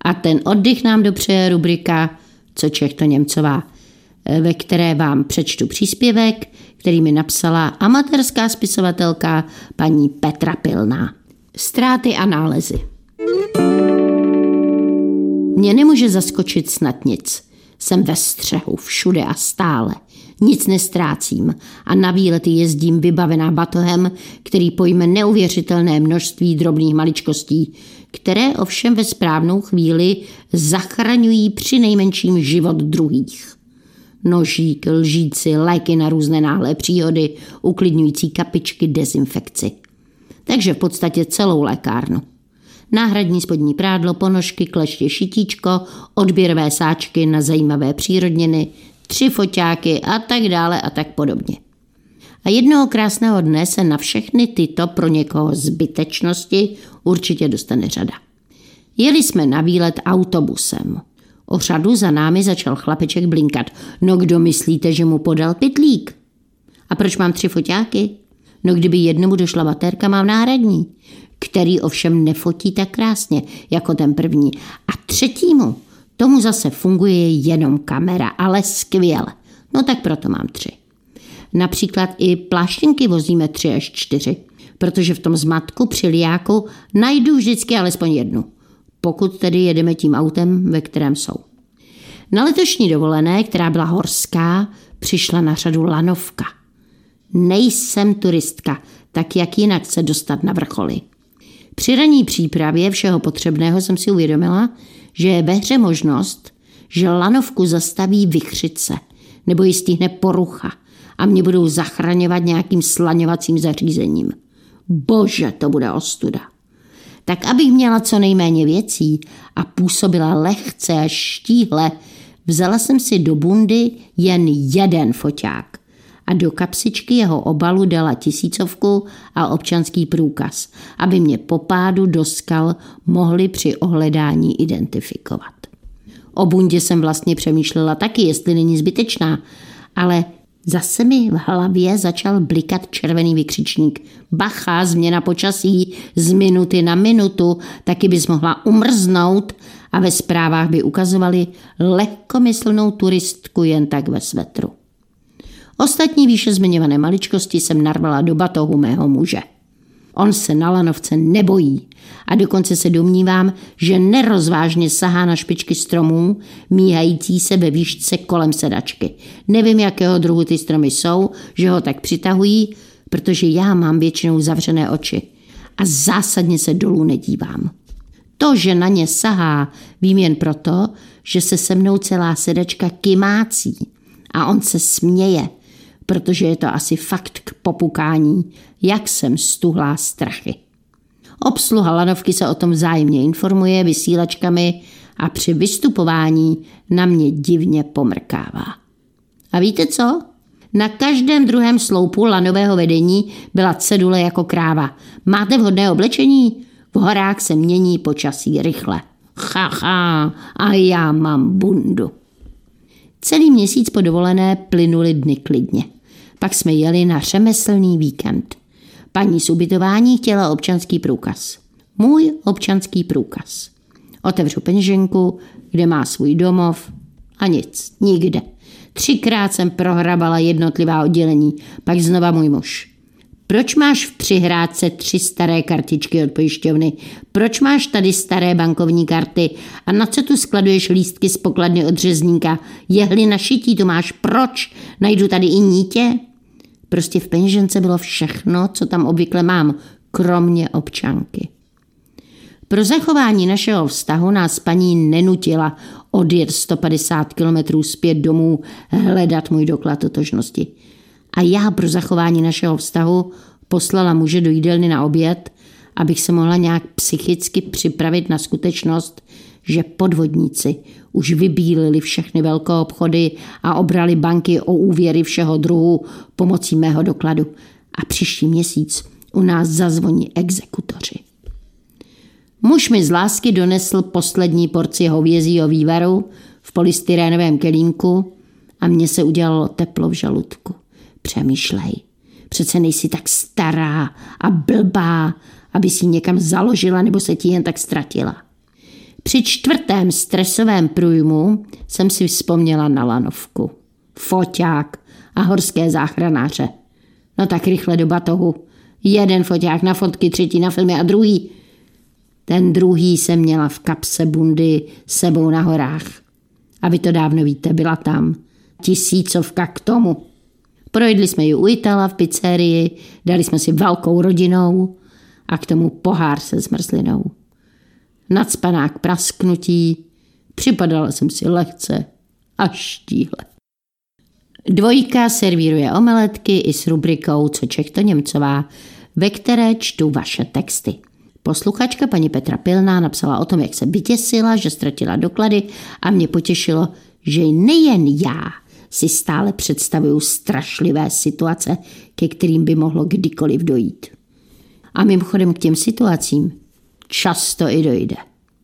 A ten oddych nám dopřeje rubrika Co Čech to Němcová, ve které vám přečtu příspěvek, který mi napsala amatérská spisovatelka paní Petra Pilná. Ztráty a nálezy. Mě nemůže zaskočit snad nic. Jsem ve střehu, všude a stále. Nic nestrácím a na výlety jezdím vybavená batohem, který pojme neuvěřitelné množství drobných maličkostí, které ovšem ve správnou chvíli zachraňují přinejmenším život druhých. Nožík, lžíci, léky na různé náhlé příhody, uklidňující kapičky, dezinfekci. Takže v podstatě celou lékárnu. Náhradní spodní prádlo, ponožky, kleště, šitíčko, odběrové sáčky na zajímavé přírodniny, 3 foťáky a tak dále a tak podobně. A jednoho krásného dne se na všechny tyto pro někoho zbytečnosti určitě dostane řada. Jeli jsme na výlet autobusem. O řadu za námi začal chlapeček blinkat. No kdo myslíte, že mu podal pytlík? A proč mám 3 foťáky? No kdyby jednomu došla baterka, mám náhradní, který ovšem nefotí tak krásně jako ten první. A třetímu, tomu zase funguje jenom kamera, ale skvěle. No tak proto mám 3. Například i pláštěnky vozíme 3 až 4, protože v tom zmatku při lijáku najdu vždycky alespoň jednu, pokud tedy jedeme tím autem, ve kterém jsou. Na letošní dovolené, která byla horská, přišla na řadu lanovka. Nejsem turistka, tak jak jinak se dostat na vrcholy. Při ranní přípravě všeho potřebného jsem si uvědomila, že je ve hře možnost, že lanovku zastaví vichřice nebo ji stihne porucha a mě budou zachraňovat nějakým slaňovacím zařízením. Bože, to bude ostuda. Tak abych měla co nejméně věcí a působila lehce a štíhle, vzala jsem si do bundy jen jeden foťák a do kapsičky jeho obalu dala 1000 a občanský průkaz, aby mě po pádu do skal mohli při ohledání identifikovat. O bundě jsem vlastně přemýšlela taky, jestli není zbytečná, ale zase mi v hlavě začal blikat červený vykřičník. Bacha, změna počasí z minuty na minutu, taky bys mohla umrznout a ve zprávách by ukazovali lehkomyslnou turistku jen tak ve svetru. Ostatní výše zmiňované maličkosti jsem narvala do batohu mého muže. On se na lanovce nebojí a dokonce se domnívám, že nerozvážně sahá na špičky stromů, míhající se ve výšce kolem sedačky. Nevím, jakého druhu ty stromy jsou, že ho tak přitahují, protože já mám většinou zavřené oči a zásadně se dolů nedívám. To, že na ně sahá, vím jen proto, že se se mnou celá sedačka kymácí a on se směje, protože je to asi fakt k popukání, jak jsem stuhlá strachy. Obsluha lanovky se o tom vzájemně informuje vysílačkami a při vystupování na mě divně pomrkává. A víte co? Na každém druhém sloupu lanového vedení byla cedule jako kráva. Máte vhodné oblečení? V horách se mění počasí rychle. A já mám bundu. Celý měsíc po dovolené plynuly dny klidně. Pak jsme jeli na řemeslný víkend. Paní z ubytování chtěla občanský průkaz. Můj občanský průkaz. Otevřu peněženku, kde má svůj domov a nic, nikde. 3krát jsem prohrabala jednotlivá oddělení, pak znova můj muž. Proč máš v přihrádce 3 staré kartičky od pojišťovny? Proč máš tady staré bankovní karty? A na co tu skladuješ lístky z pokladny od řezníka? Jehly na šití to máš, proč? Najdu tady i nítě? Prostě v peněžence bylo všechno, co tam obvykle mám, kromě občanky. Pro zachování našeho vztahu nás paní nenutila odjet 150 kilometrů zpět domů hledat můj doklad totožnosti. A já pro zachování našeho vztahu poslala muže do jídelny na oběd, abych se mohla nějak psychicky připravit na skutečnost, že podvodníci už vybílili všechny velkoobchody a obrali banky o úvěry všeho druhu pomocí mého dokladu. A příští měsíc u nás zazvoní exekutoři. Muž mi z lásky donesl poslední porci hovězího vývaru v polystyrénovém kelímku a mně se udělalo teplo v žaludku. Přemýšlej, přece nejsi tak stará a blbá, aby si někam založila nebo se ti jen tak ztratila. Při 4. stresovém průjmu jsem si vzpomněla na lanovku, foťák a horské záchranáře. No tak rychle do batohu. 1 foťák na fotky, 3 na filmy a druhý. Ten druhý jsem měla v kapse bundy sebou na horách. A vy to dávno víte, byla tam 1000 k tomu. Projedli jsme ji u Itala v pizzerii, dali jsme si velkou rodinou a k tomu pohár se zmrzlinou. Nacpaná k prasknutí, připadala jsem si lehce a štíhle. 2 servíruje omeletky i s rubrikou Co Čech to Němcová, ve které čtu vaše texty. Posluchačka paní Petra Pilná napsala o tom, jak se vyděsila, že ztratila doklady a mě potěšilo, že nejen já si stále představuju strašlivé situace, ke kterým by mohlo kdykoliv dojít. A mimochodem k těm situacím často i dojde.